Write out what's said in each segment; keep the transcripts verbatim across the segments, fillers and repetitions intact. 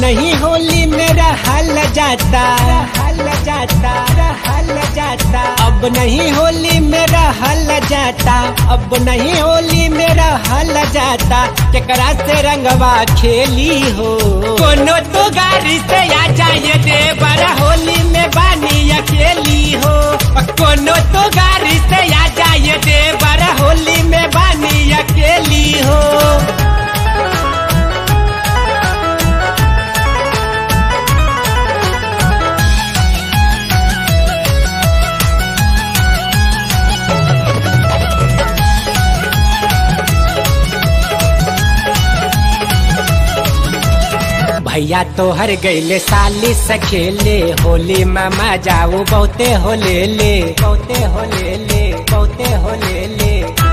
नहीं होली मेरा हल जाता हल जाता हल जाता अब नहीं होली मेरा हल जाता अब नहीं होली मेरा हल जाता केकरा से रंगवा खेली हो कोनो तो गाड़ी से आ जाए दे बड़ा होली में बानी अकेली हो कोनो तो गाड़ी से आ जाए दे बड़ा होली में बानी अकेली हो। भैया तो हर गईले साली से खेले होली में मजाऊ बहुते हो ले ले बहुते हो ले ले बहुते हो ले ले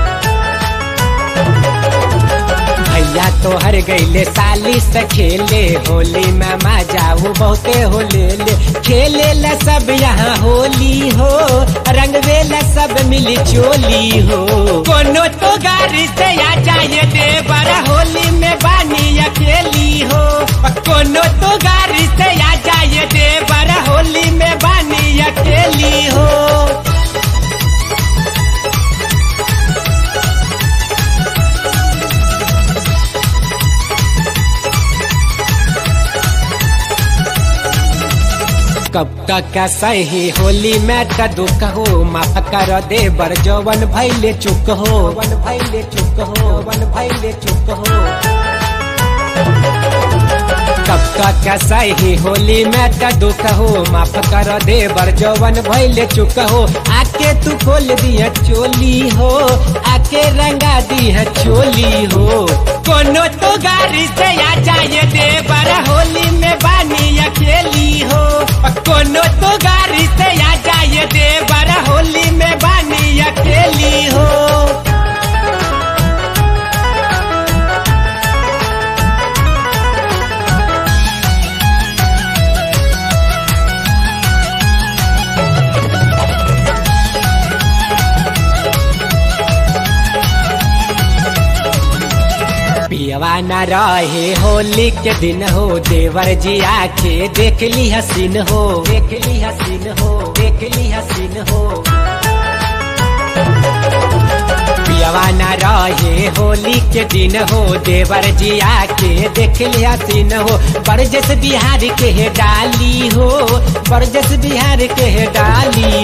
भैया तो हर गईले साली से खेले होली में मजाऊ बहुते हो ले ले खेले ला सब यहाँ होली हो रंगवे ला सब मिली चोली हो कोनो तो गाड़ी से आ जाए दे बड़ा होली में बानी अकेली हो कोनो तो गाड़ी से आ जाए दे बड़ा होली में बानी अकेली हो। कब तक सही होली में कदू कहो माफ कर दे बर जवन भैले चुक हो वन भैले चुक हो वन भैले चुक हो कब तक सही होली में कदू कहो माफ कर दे बर जवन भैले चुक हो आके तू खोल दिया चोली हो आके रंगा दिया चोली हो कोनो तो गाड़ी से आ जाए दे बड़ा होली में बानी अकेली हो कोनो तो गाड़ी से आ जाए दे बड़ा होली में बानी अकेली हो। पियवा न रहे होली के दिन हो देवर जी आके देख ली हसीन हो देख ली हसीन हो देख ली हसीन हो पियवा न रहे होली के दिन हो देवर जी आके देख ली हसीन हो बरजस बिहार के है डाली हो बरजस बिहार के है डाली